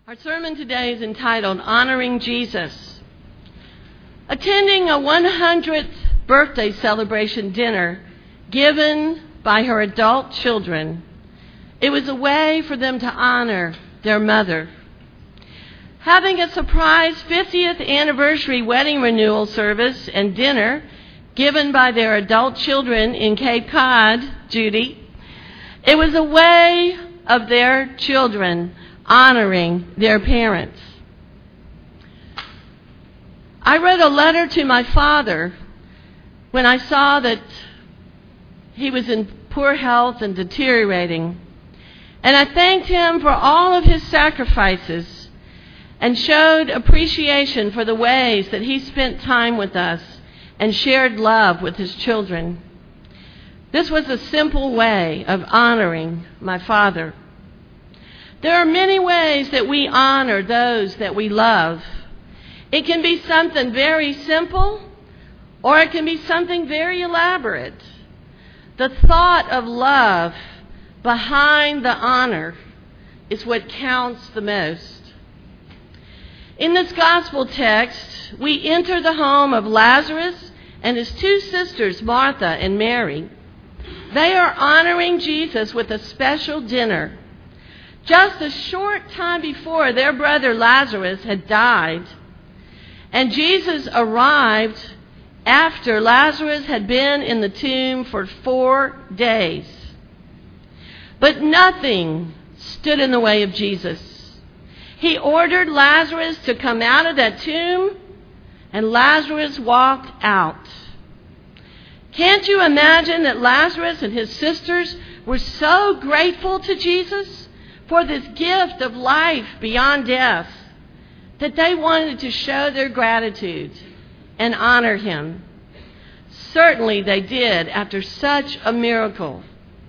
Our sermon today is entitled Honoring Jesus. Attending a 100th birthday celebration dinner given by her adult children, it was a way for them to honor their mother. Having a surprise 50th anniversary wedding renewal service and dinner given by their adult children in Cape Cod, Judy, it was a way of their children honoring their parents. I wrote a letter to my father when I saw that he was in poor health and deteriorating, and I thanked him for all of his sacrifices and showed appreciation for the ways that he spent time with us and shared love with his children. This was a simple way of honoring my father. There are many ways that we honor those that we love. It can be something very simple, or it can be something very elaborate. The thought of love behind the honor is what counts the most. In this gospel text, we enter the home of Lazarus and his two sisters, Martha and Mary. They are honoring Jesus with a special dinner. Just a short time before, their brother Lazarus had died, and Jesus arrived after Lazarus had been in the tomb for 4 days. But nothing stood in the way of Jesus. He ordered Lazarus to come out of that tomb, and Lazarus walked out. Can't you imagine that Lazarus and his sisters were so grateful to Jesus for this gift of life beyond death that they wanted to show their gratitude and honor him? Certainly they did after such a miracle.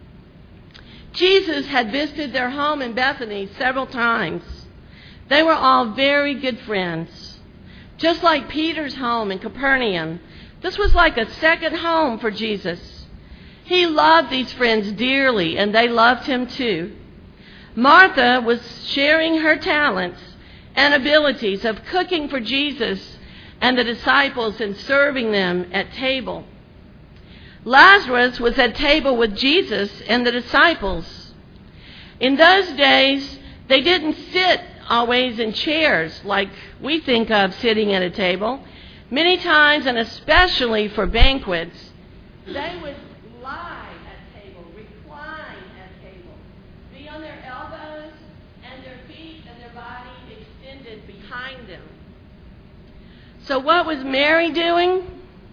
Jesus had visited their home in Bethany several times. They were all very good friends. Just like Peter's home in Capernaum, this was like a second home for Jesus. He loved these friends dearly, and they loved him too. Martha was sharing her talents and abilities of cooking for Jesus and the disciples and serving them at table. Lazarus was at table with Jesus and the disciples. In those days, they didn't sit always in chairs like we think of sitting at a table. Many times, and especially for banquets, they would lie at table, recline at table, be on their elbows and their feet and their body extended behind them. So what was Mary doing?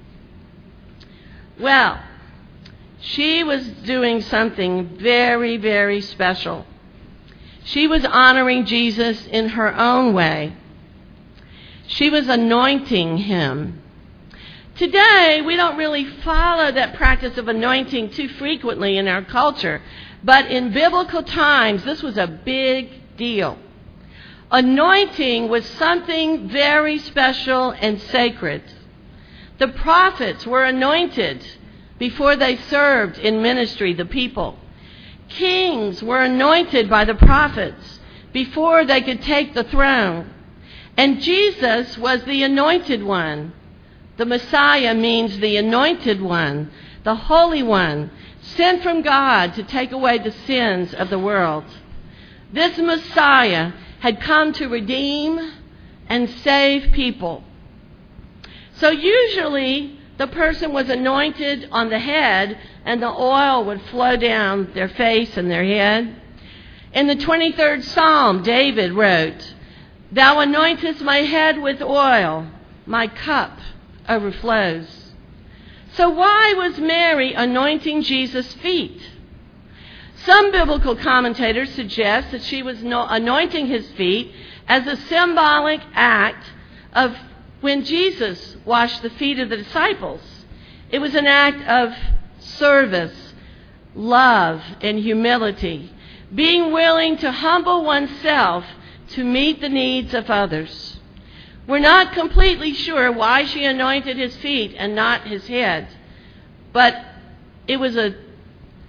Well, she was doing something very, very special. She was honoring Jesus in her own way. She was anointing him. Today, we don't really follow that practice of anointing too frequently in our culture, but in biblical times, this was a big deal. Anointing was something very special and sacred. The prophets were anointed before they served in ministry the people. Kings were anointed by the prophets before they could take the throne. And Jesus was the anointed one. The Messiah means the anointed one, the Holy One, sent from God to take away the sins of the world. This Messiah had come to redeem and save people. So usually the person was anointed on the head and the oil would flow down their face and their head. In the 23rd Psalm, David wrote, "Thou anointest my head with oil, my cup overflows." So why was Mary anointing Jesus' feet? Some biblical commentators suggest that she was anointing his feet as a symbolic act of when Jesus washed the feet of the disciples. It was an act of service, love, and humility, being willing to humble oneself to meet the needs of others. We're not completely sure why she anointed his feet and not his head, but it was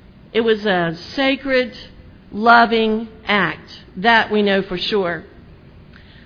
a sacred, loving act. That we know for sure.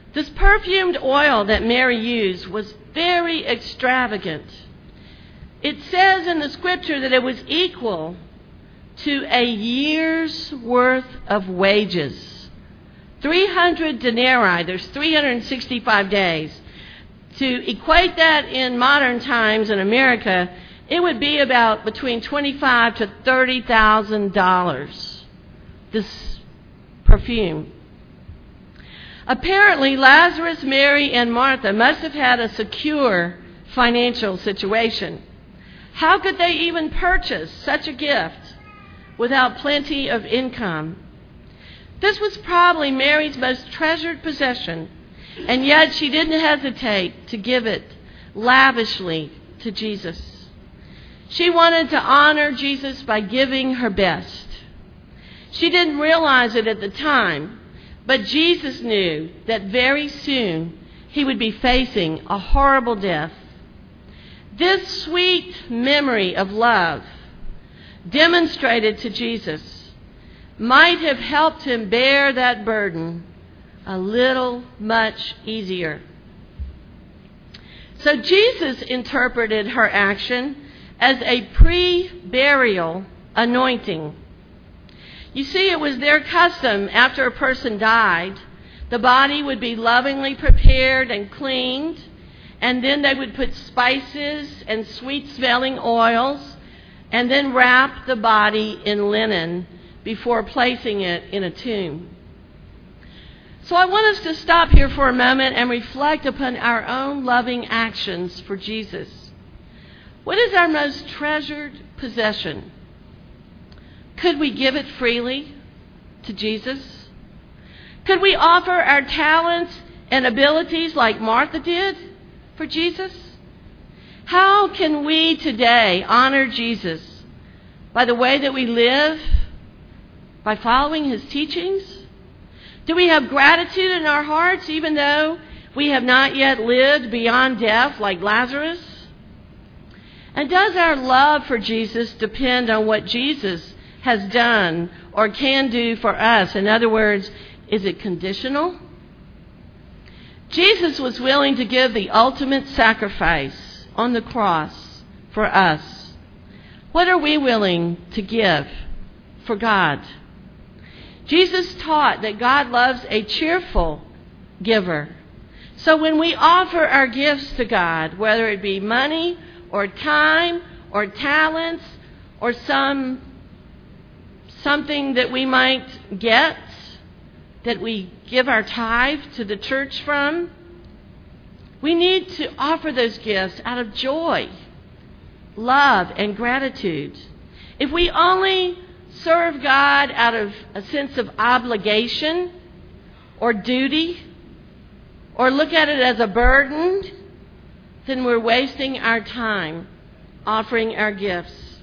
This perfumed oil that Mary used was very extravagant. It says in the scripture that it was equal to a year's worth of wages. 300 denarii, there's 365 days. To equate that in modern times in America, it would be about between $25,000 to $30,000, this perfume. Apparently, Lazarus, Mary, and Martha must have had a secure financial situation. How could they even purchase such a gift without plenty of income? This was probably Mary's most treasured possession, and yet she didn't hesitate to give it lavishly to Jesus. She wanted to honor Jesus by giving her best. She didn't realize it at the time, but Jesus knew that very soon he would be facing a horrible death. This sweet memory of love demonstrated to Jesus might have helped him bear that burden a little much easier. So Jesus interpreted her action as a pre-burial anointing. You see, it was their custom after a person died, the body would be lovingly prepared and cleaned, and then they would put spices and sweet-smelling oils, and then wrap the body in linen before placing it in a tomb. So I want us to stop here for a moment and reflect upon our own loving actions for Jesus. What is our most treasured possession? Could we give it freely to Jesus? Could we offer our talents and abilities like Martha did for Jesus? How can we today honor Jesus? By the way that we live? By following his teachings? Do we have gratitude in our hearts even though we have not yet lived beyond death like Lazarus? And does our love for Jesus depend on what Jesus has done or can do for us? In other words, is it conditional? Jesus was willing to give the ultimate sacrifice on the cross for us. What are we willing to give for God? Jesus taught that God loves a cheerful giver. So when we offer our gifts to God, whether it be money or time or talents or something that we might get, that we give our tithe to the church from, we need to offer those gifts out of joy, love, and gratitude. If we only serve God out of a sense of obligation or duty, or look at it as a burden, then we're wasting our time offering our gifts.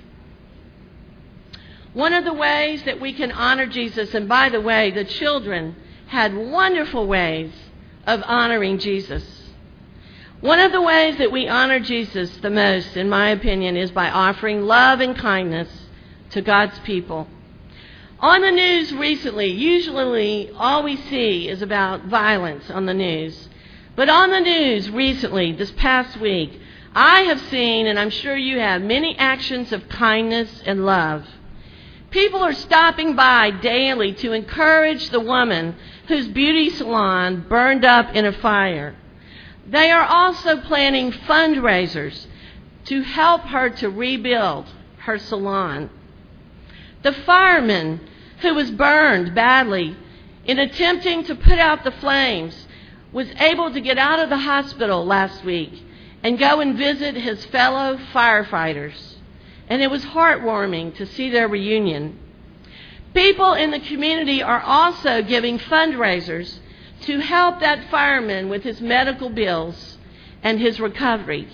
One of the ways that we can honor Jesus, and by the way, the children had wonderful ways of honoring Jesus. One of the ways that we honor Jesus the most, in my opinion, is by offering love and kindness to God's people. On the news recently, usually all we see is about violence on the news. But on the news recently, this past week, I have seen, and I'm sure you have, many actions of kindness and love. People are stopping by daily to encourage the woman whose beauty salon burned up in a fire. They are also planning fundraisers to help her to rebuild her salon. The fireman who was burned badly in attempting to put out the flames was able to get out of the hospital last week and go and visit his fellow firefighters. And it was heartwarming to see their reunion. People in the community are also giving fundraisers to help that fireman with his medical bills and his recovery.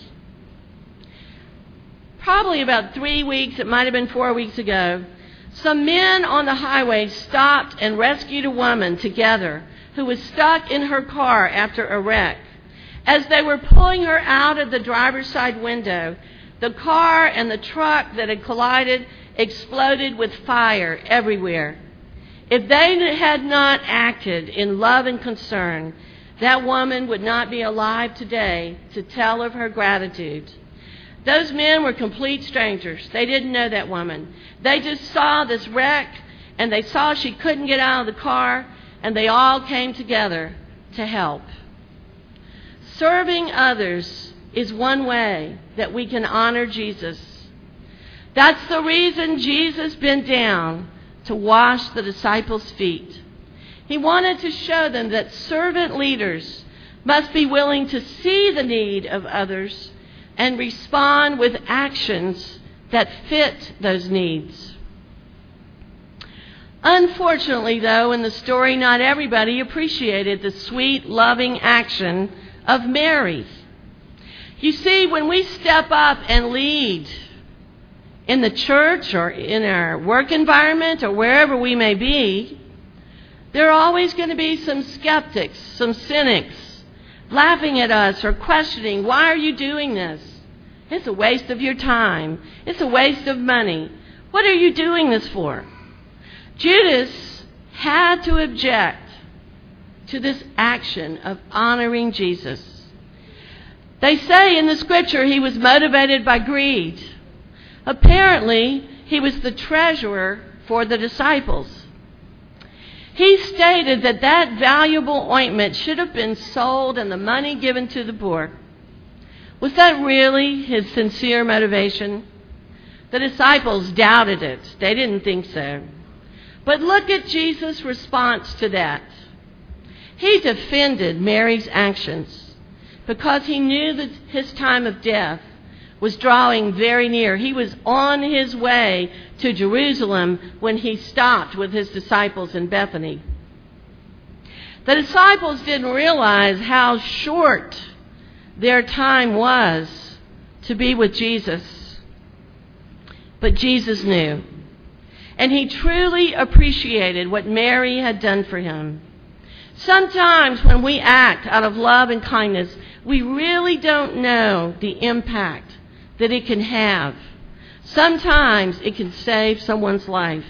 Probably about 3 weeks, it might have been 4 weeks ago, some men on the highway stopped and rescued a woman together who was stuck in her car after a wreck. As they were pulling her out of the driver's side window, the car and the truck that had collided exploded with fire everywhere. If they had not acted in love and concern, that woman would not be alive today to tell of her gratitude. Those men were complete strangers. They didn't know that woman. They just saw this wreck, and they saw she couldn't get out of the car, and they all came together to help. Serving others is one way that we can honor Jesus. That's the reason Jesus bent down to wash the disciples' feet. He wanted to show them that servant leaders must be willing to see the need of others and respond with actions that fit those needs. Unfortunately, though, in the story, not everybody appreciated the sweet, loving action of Mary. You see, when we step up and lead in the church or in our work environment or wherever we may be, there are always going to be some skeptics, some cynics, laughing at us or questioning, why are you doing this? It's a waste of your time. It's a waste of money. What are you doing this for? Judas had to object to this action of honoring Jesus. They say in the scripture he was motivated by greed. Apparently, he was the treasurer for the disciples. He stated that that valuable ointment should have been sold and the money given to the poor. Was that really his sincere motivation? The disciples doubted it. They didn't think so. But look at Jesus' response to that. He defended Mary's actions because he knew that his time of death was drawing very near. He was on his way to Jerusalem when he stopped with his disciples in Bethany. The disciples didn't realize how short their time was to be with Jesus. But Jesus knew. And he truly appreciated what Mary had done for him. Sometimes when we act out of love and kindness, we really don't know the impact that it can have. Sometimes it can save someone's life.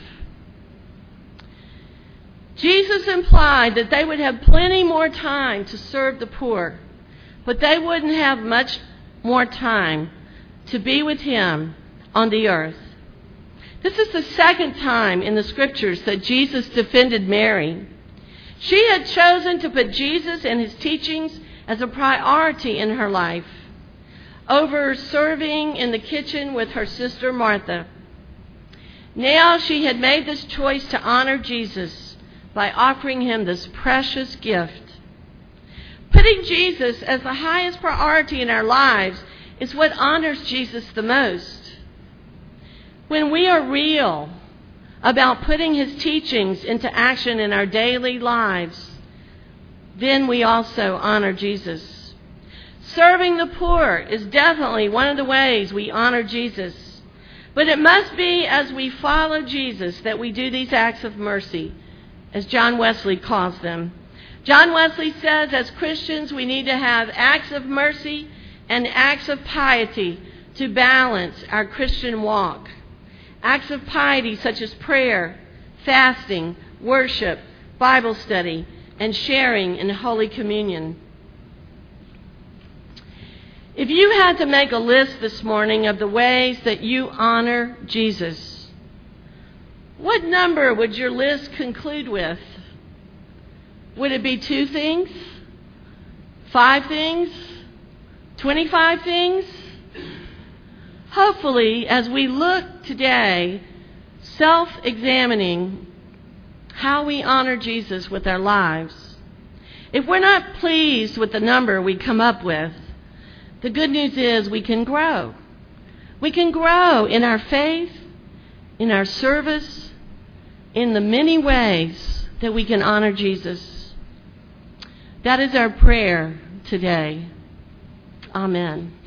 Jesus implied that they would have plenty more time to serve the poor, but they wouldn't have much more time to be with him on the earth. This is the second time in the scriptures that Jesus defended Mary. She had chosen to put Jesus and his teachings as a priority in her life over serving in the kitchen with her sister Martha. Now she had made this choice to honor Jesus by offering him this precious gift. Putting Jesus as the highest priority in our lives is what honors Jesus the most. When we are real about putting his teachings into action in our daily lives, then we also honor Jesus. Serving the poor is definitely one of the ways we honor Jesus. But it must be as we follow Jesus that we do these acts of mercy, as John Wesley calls them. John Wesley says as Christians we need to have acts of mercy and acts of piety to balance our Christian walk. Acts of piety such as prayer, fasting, worship, Bible study, and sharing in Holy Communion. If you had to make a list this morning of the ways that you honor Jesus, what number would your list conclude with? Would it be 2 things? 5 things? 25 things? Hopefully, as we look today, self-examining how we honor Jesus with our lives, if we're not pleased with the number we come up with, the good news is we can grow. We can grow in our faith, in our service, in the many ways that we can honor Jesus. That is our prayer today. Amen.